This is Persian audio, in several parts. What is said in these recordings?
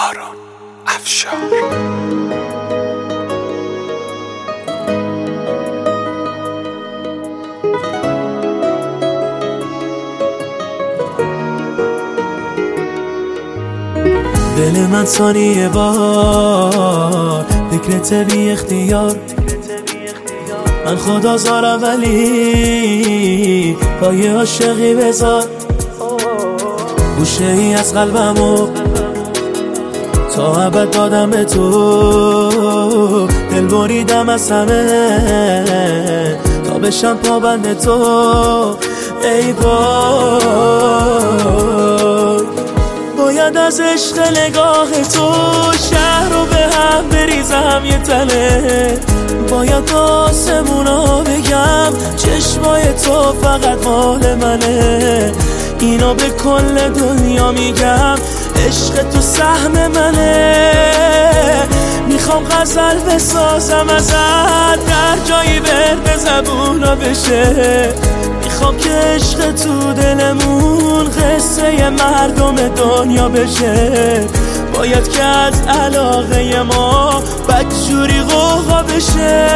آرون افشار. دل من ثانیه بار فکرت بی اختیار، من خدا زارم ولی پای عاشقی بذار. گوشه ای از قلبمو تا ابد دادم به تو، دل بریدم از همه تا بشم پابند تو. ای وای، باید از عشق نگاه تو شهر رو به هم بریزم یه تله. باید آسمونا بگم چشمای تو فقط مال منه. اینو به کل دنیا میگم عشق تو سهم منه. میخوام غزل بسازم ازت در جایی برد زبونا بشه. میخوام که عشق تو دلمون قصه مردم دنیا بشه. باید که از علاقه ما بدجوری غوغا بشه.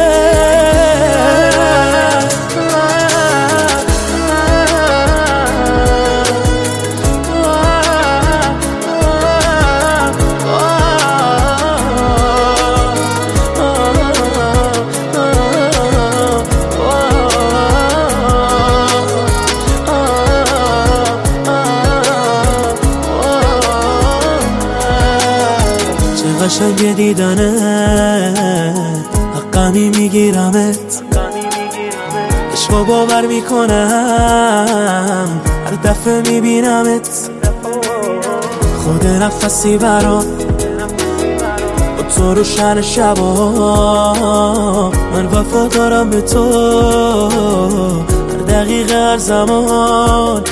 قشنگ دیدنه حقمی میگیرمت، عشقو باور میکنم هر دفعه میبینمت. خود نفسی برات با تو روشن شبا، من وفا دارم به تو هر دقیقه هر زمان.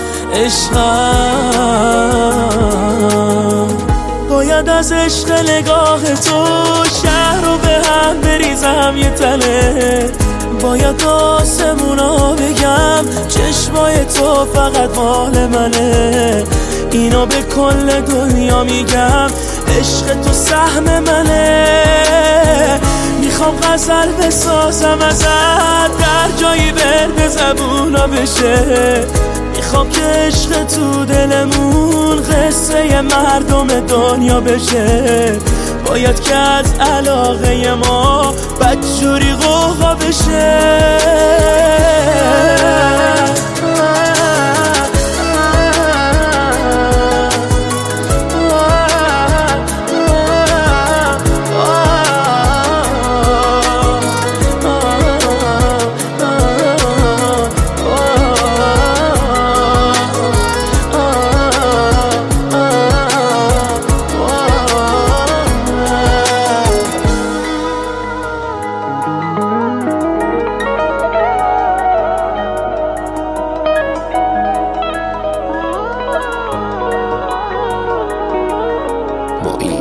عشقم باید از عشق نگاه تو شهر رو به هم بریزم یه تله. باید آسمونا بگم چشمای تو فقط مال منه. اینو به کل دنیا میگم عشق تو سهم منه. میخوام غزل بسازم ازت در جایی برد زبونا بشه. میخوام که عشق تو دلمون قصه مردم دنیا بشه. باید که از علاقه ما بدجوری غوغا بشه. معین